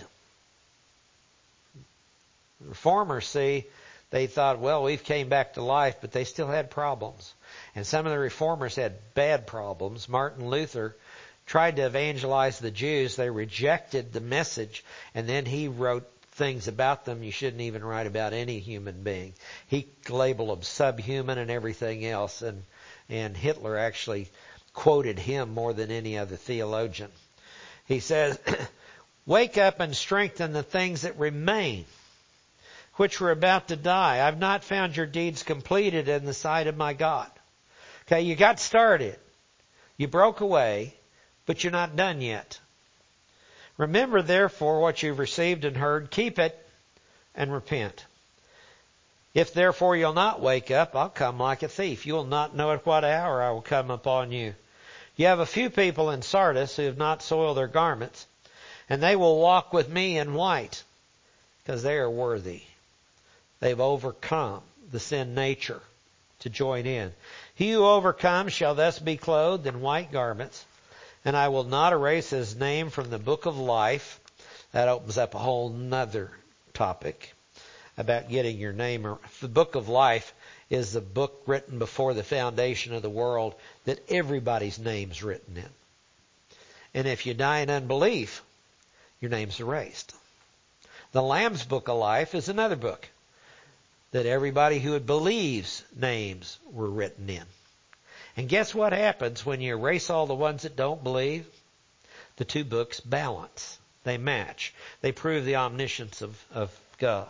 Reformers, see, they thought, well, we've came back to life, but they still had problems. And some of the reformers had bad problems. Martin Luther tried to evangelize the Jews. They rejected the message, and then he wrote things about them you shouldn't even write about any human being. He labeled them subhuman and everything else, and Hitler actually quoted him more than any other theologian. He says, wake up and strengthen the things that remain, which were about to die. I've not found your deeds completed in the sight of my God. Okay, you got started. You broke away, but you're not done yet. Remember, therefore, what you've received and heard. Keep it and repent. If, therefore, you'll not wake up, I'll come like a thief. You will not know at what hour I will come upon you. You have a few people in Sardis who have not soiled their garments, and they will walk with me in white, because they are worthy. They've overcome the sin nature to join in. He who overcomes shall thus be clothed in white garments, and I will not erase his name from the book of life. That opens up a whole nother topic about getting your name. The book of life is the book written before the foundation of the world that everybody's name's written in. And if you die in unbelief, your name's erased. The Lamb's book of life is another book that everybody who believes names were written in. And guess what happens when you erase all the ones that don't believe? The two books balance. They match. They prove the omniscience of God.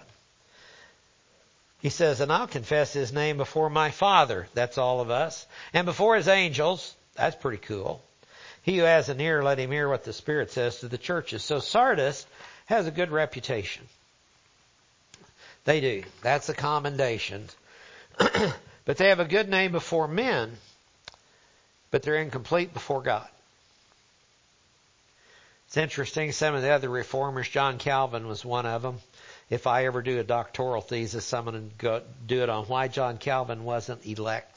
He says, and I'll confess his name before my Father. That's all of us. And before his angels. That's pretty cool. He who has an ear, let him hear what the Spirit says to the churches. So Sardis has a good reputation. They do. That's a commendation. But they have a good name before men, but they're incomplete before God. It's interesting. Some of the other reformers, John Calvin was one of them. If I ever do a doctoral thesis, I'm going to do it on why John Calvin wasn't elect.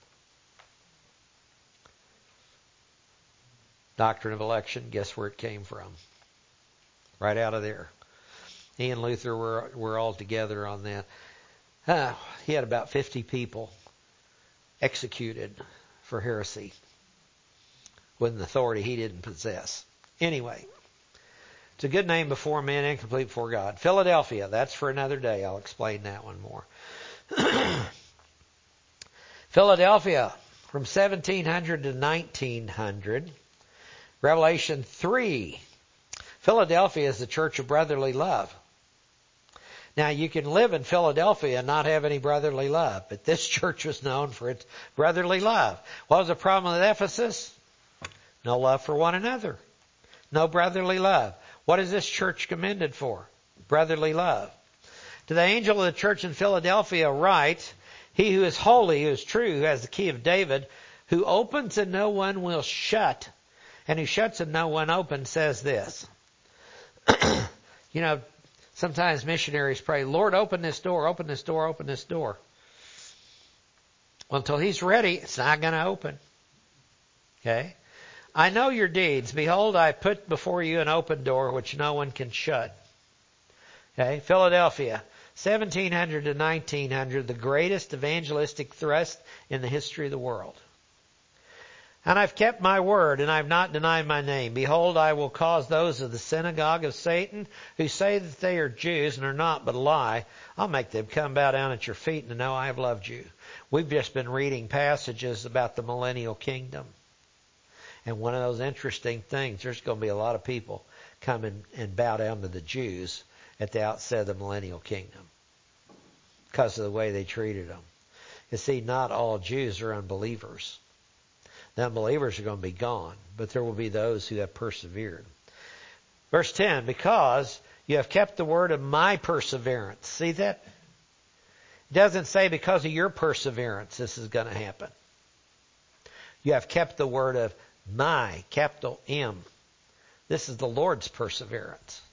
Doctrine of election, guess where it came from? Right out of there. He and Luther were all together on that. He had about 50 people executed for heresy with an authority he didn't possess. Anyway, it's a good name before men, incomplete before God. Philadelphia, that's for another day. I'll explain that one more. Philadelphia, from 1700 to 1900. Revelation 3. Philadelphia is the church of brotherly love. Now, you can live in Philadelphia and not have any brotherly love, but this church was known for its brotherly love. What was the problem with Ephesus? No love for one another. No brotherly love. What is this church commended for? Brotherly love. To the angel of the church in Philadelphia write, He who is holy, who is true, who has the key of David, who opens and no one will shut, and who shuts and no one opens, says this. Sometimes missionaries pray, Lord, open this door, open this door, open this door. Well, until He's ready, it's not going to open. Okay? I know your deeds. Behold, I put before you an open door which no one can shut. Okay? Philadelphia, 1700 to 1900, the greatest evangelistic thrust in the history of the world. And I've kept my word, and I've not denied my name. Behold, I will cause those of the synagogue of Satan who say that they are Jews and are not but lie. I'll make them come bow down at your feet and know I have loved you. We've just been reading passages about the millennial kingdom. And one of those interesting things, there's going to be a lot of people come and bow down to the Jews at the outset of the millennial kingdom because of the way they treated them. You see, not all Jews are unbelievers. The unbelievers are going to be gone, but there will be those who have persevered. Verse 10, because you have kept the word of my perseverance. See that? It doesn't say because of your perseverance this is going to happen. You have kept the word of my, capital M. This is the Lord's perseverance.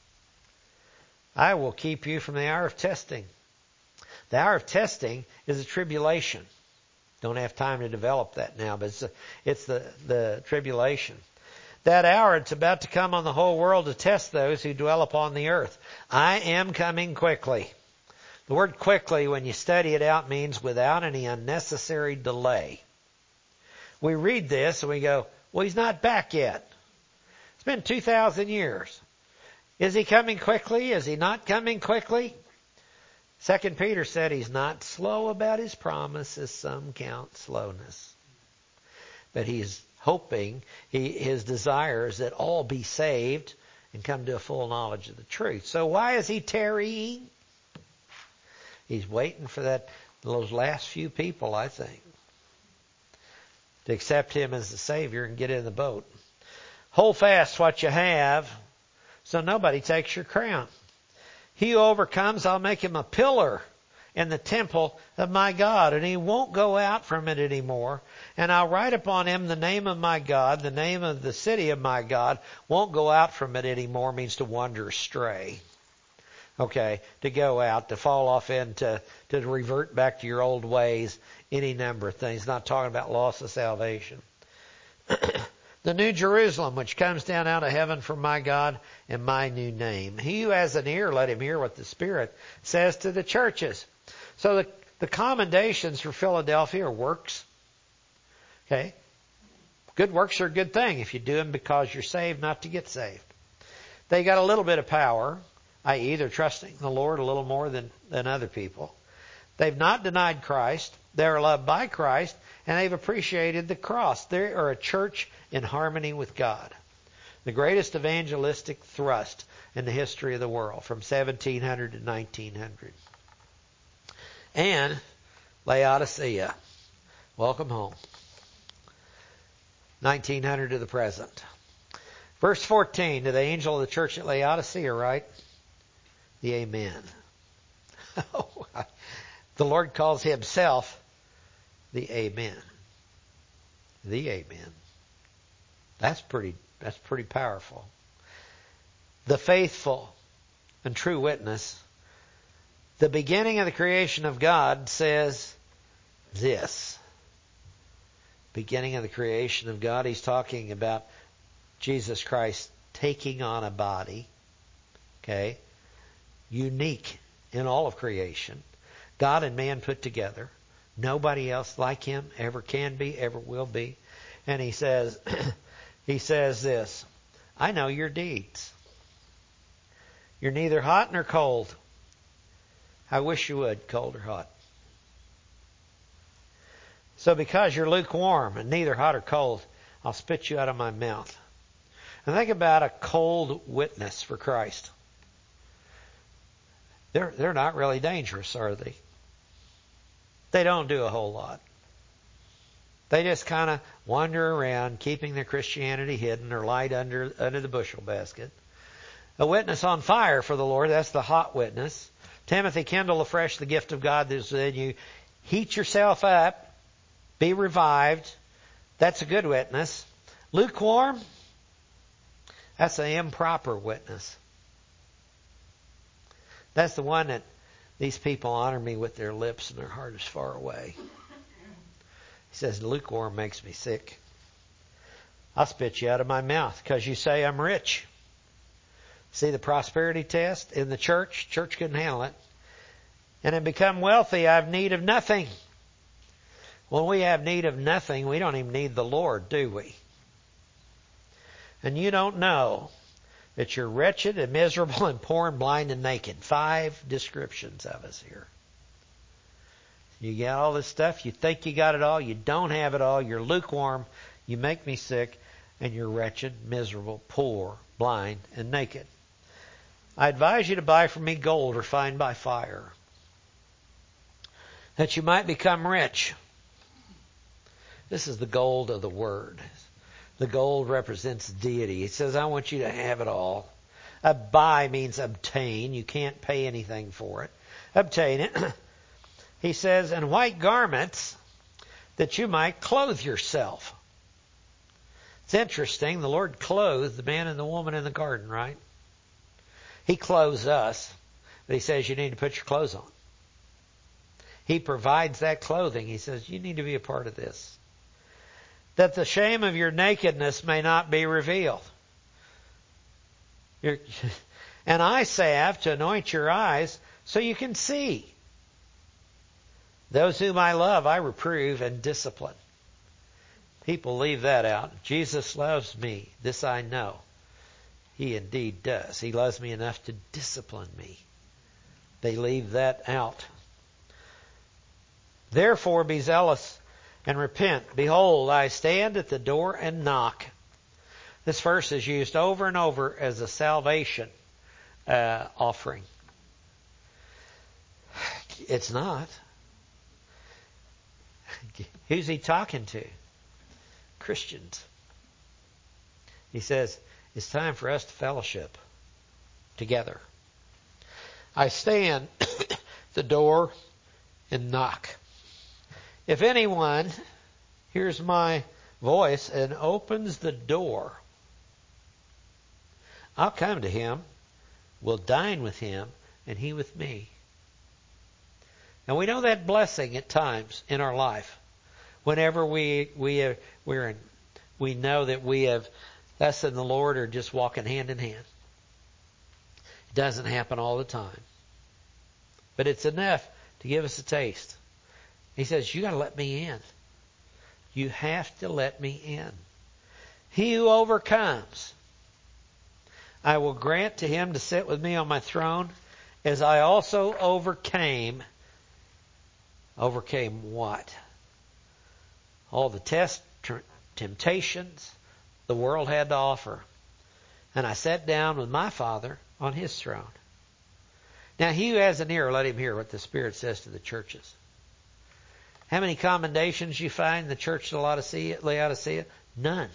I will keep you from the hour of testing. The hour of testing is a tribulation. Don't have time to develop that now, but it's the tribulation. That hour, it's about to come on the whole world to test those who dwell upon the earth. I am coming quickly. The word quickly, when you study it out, means without any unnecessary delay. We read this and we go, well, He's not back yet. It's been 2,000 years. Is He coming quickly? Is He not coming quickly? 2 Peter said He's not slow about His promise, as some count slowness. But He's hoping, His desire is that all be saved and come to a full knowledge of the truth. So why is He tarrying? He's waiting for those last few people, I think, to accept Him as the Savior and get in the boat. Hold fast what you have, so nobody takes your crown. He who overcomes, I'll make him a pillar in the temple of my God, and he won't go out from it anymore. And I'll write upon him the name of my God, the name of the city of my God. Won't go out from it anymore means to wander astray. Okay, to go out, to fall off into, to revert back to your old ways, any number of things. Not talking about loss of salvation. The new Jerusalem, which comes down out of heaven from my God, and my new name. He who has an ear, let him hear what the Spirit says to the churches. So the commendations for Philadelphia are works. Okay? Good works are a good thing if you do them because you're saved, not to get saved. They got a little bit of power, i.e. they're trusting the Lord a little more than other people. They've not denied Christ. They're loved by Christ, and they've appreciated the cross. They are a church in harmony with God. The greatest evangelistic thrust in the history of the world, from 1700 to 1900. And Laodicea. Welcome home. 1900 to the present. Verse 14, to the angel of the church at Laodicea, right? The Amen. The Lord calls Himself the Amen. The Amen. That's pretty powerful. The faithful and true witness. The beginning of the creation of God says this. Beginning of the creation of God, He's talking about Jesus Christ taking on a body. Okay? Unique in all of creation. God and man put together. Nobody else like Him ever can be, ever will be. And He says, He says this, I know your deeds. You're neither hot nor cold. I wish you would, cold or hot. So because you're lukewarm and neither hot or cold, I'll spit you out of my mouth. And think about a cold witness for Christ. They're not really dangerous, are they? They don't do a whole lot. They just kind of wander around, keeping their Christianity hidden or light under the bushel basket. A witness on fire for the Lord, that's the hot witness. Timothy, kindle afresh the gift of God that is within you. Heat yourself up. Be revived. That's a good witness. Lukewarm, that's an improper witness. That's the one that these people honor me with their lips and their heart is far away. He says, lukewarm makes me sick. I'll spit you out of my mouth because you say I'm rich. See the prosperity test in the church? Church couldn't handle it. And have become wealthy, I have need of nothing. When we have need of nothing, we don't even need the Lord, do we? And you don't know that you're wretched and miserable and poor and blind and naked. 5 descriptions of us here. You got all this stuff. You think you got it all. You don't have it all. You're lukewarm. You make me sick. And you're wretched, miserable, poor, blind, and naked. I advise you to buy from me gold refined by fire, that you might become rich. This is the gold of the Word. The gold represents deity. It says, I want you to have it all. Buy means obtain. You can't pay anything for it. Obtain it. He says, and white garments, that you might clothe yourself. It's interesting. The Lord clothed the man and the woman in the garden, right? He clothes us. But He says you need to put your clothes on. He provides that clothing. He says you need to be a part of this. That the shame of your nakedness may not be revealed. And eye salve to anoint your eyes so you can see. Those whom I love, I reprove and discipline. People leave that out. Jesus loves me. This I know. He indeed does. He loves me enough to discipline me. They leave that out. Therefore be zealous and repent. Behold, I stand at the door and knock. This verse is used over and over as a salvation offering. It's not. Who's He talking to? Christians. He says, it's time for us to fellowship together. I stand at the door and knock. If anyone hears my voice and opens the door, I'll come to him, will dine with him, and he with me. And we know that blessing at times in our life. Whenever we know that we have us and the Lord are just walking hand in hand. It doesn't happen all the time. But it's enough to give us a taste. He says, you got to let me in. You have to let me in. He who overcomes, I will grant to him to sit with me on my throne, as I also overcame. Overcame what? All the tests, temptations the world had to offer. And I sat down with my Father on His throne. Now he who has an ear, let him hear what the Spirit says to the churches. How many commendations you find in the church of Laodicea? None.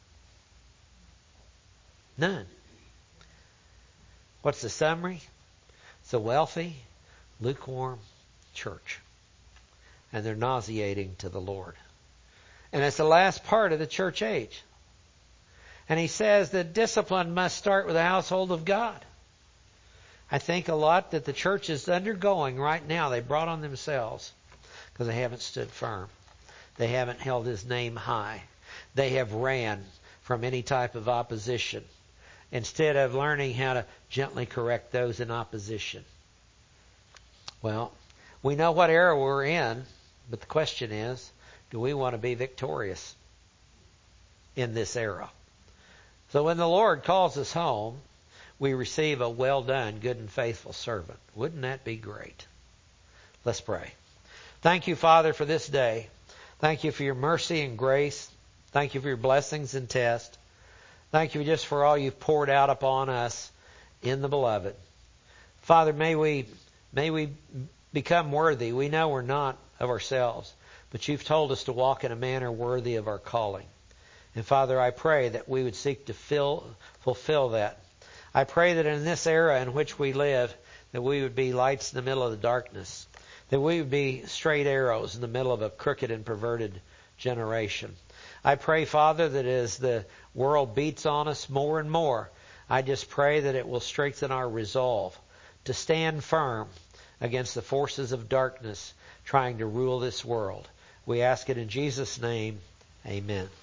None. What's the summary? It's a wealthy, lukewarm church. And they're nauseating to the Lord. And it's the last part of the church age. And he says that discipline must start with the household of God. I think a lot that the church is undergoing right now, they brought on themselves because they haven't stood firm. They haven't held His name high. They have ran from any type of opposition instead of learning how to gently correct those in opposition. Well, we know what era we're in, but the question is, do we want to be victorious in this era? So when the Lord calls us home, we receive a well done, good and faithful servant. Wouldn't that be great? Let's pray. Thank you, Father, for this day. Thank you for your mercy and grace. Thank you for your blessings and tests. Thank you just for all you've poured out upon us in the Beloved. Father, may we become worthy. We know we're not of ourselves, but you've told us to walk in a manner worthy of our calling. And Father, I pray that we would seek to fulfill that. I pray that in this era in which we live, that we would be lights in the middle of the darkness, that we would be straight arrows in the middle of a crooked and perverted generation. I pray, Father, that as the world beats on us more and more, I just pray that it will strengthen our resolve to stand firm against the forces of darkness trying to rule this world. We ask it in Jesus' name. Amen.